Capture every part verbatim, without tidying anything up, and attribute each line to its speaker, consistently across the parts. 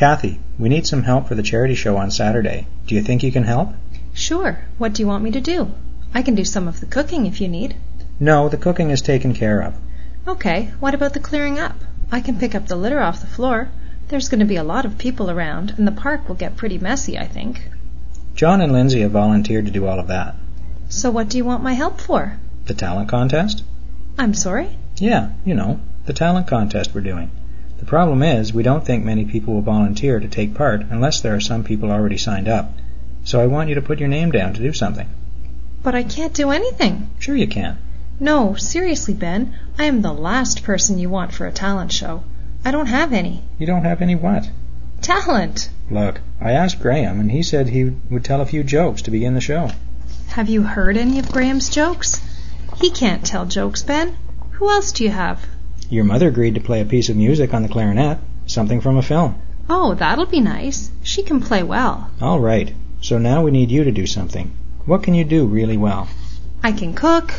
Speaker 1: Kathy, we need some help for the charity show on Saturday. Do you think you can help?
Speaker 2: Sure. What do you want me to do? I can do some of the cooking if you need.
Speaker 1: No, the cooking is taken care of.
Speaker 2: Okay, what about the clearing up? I can pick up the litter off the floor. There's going to be a lot of people around, and the park will get pretty messy, I think.
Speaker 1: John and Lindsay have volunteered to do all of that.
Speaker 2: So what do you want my help for?
Speaker 1: The talent contest?
Speaker 2: I'm sorry?
Speaker 1: Yeah, you know, the talent contest we're doing. The problem is, we don't think many people will volunteer to take part unless there are some people already signed up. So I want you to put your name down to do something.
Speaker 2: But I can't do anything.
Speaker 1: Sure you can.
Speaker 2: No, seriously, Ben. I am the last person you want for a talent show. I don't have any.
Speaker 1: You don't have any what?
Speaker 2: Talent.
Speaker 1: Look, I asked Graham, and he said he would tell a few jokes to begin the show.
Speaker 2: Have you heard any of Graham's jokes? He can't tell jokes, Ben. Who else do you have?
Speaker 1: Your mother agreed to play a piece of music on the clarinet, something from a film.
Speaker 2: Oh, that'll be nice. She can play well.
Speaker 1: All right. So now we need you to do something. What can you do really well?
Speaker 2: I can cook.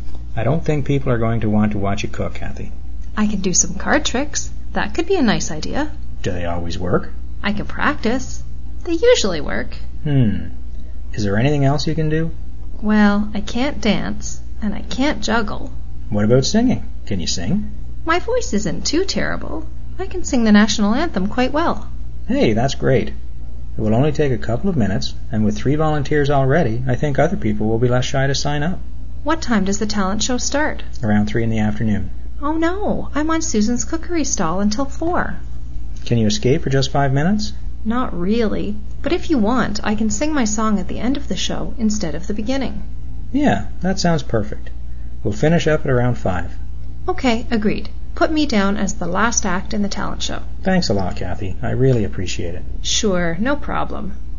Speaker 1: I don't think people are going to want to watch you cook, Kathy.
Speaker 2: I can do some card tricks. That could be a nice idea.
Speaker 1: Do they always work?
Speaker 2: I can practice. They usually work.
Speaker 1: Hmm. Is there anything else you can do?
Speaker 2: Well, I can't dance, and I can't juggle.
Speaker 1: What about singing? Can you sing?
Speaker 2: My voice isn't too terrible. I can sing the national anthem quite well.
Speaker 1: Hey, that's great. It will only take a couple of minutes, and with three volunteers already, I think other people will be less shy to sign up.
Speaker 2: What time does the talent show start?
Speaker 1: Around three in the afternoon.
Speaker 2: Oh no, I'm on Susan's cookery stall until four.
Speaker 1: Can you escape for just five minutes?
Speaker 2: Not really, but if you want, I can sing my song at the end of the show instead of the beginning.
Speaker 1: Yeah, that sounds perfect. We'll finish up at around five.
Speaker 2: Okay, agreed. Put me down as the last act in the talent show.
Speaker 1: Thanks a lot, Kathy. I really appreciate it.
Speaker 2: Sure, no problem.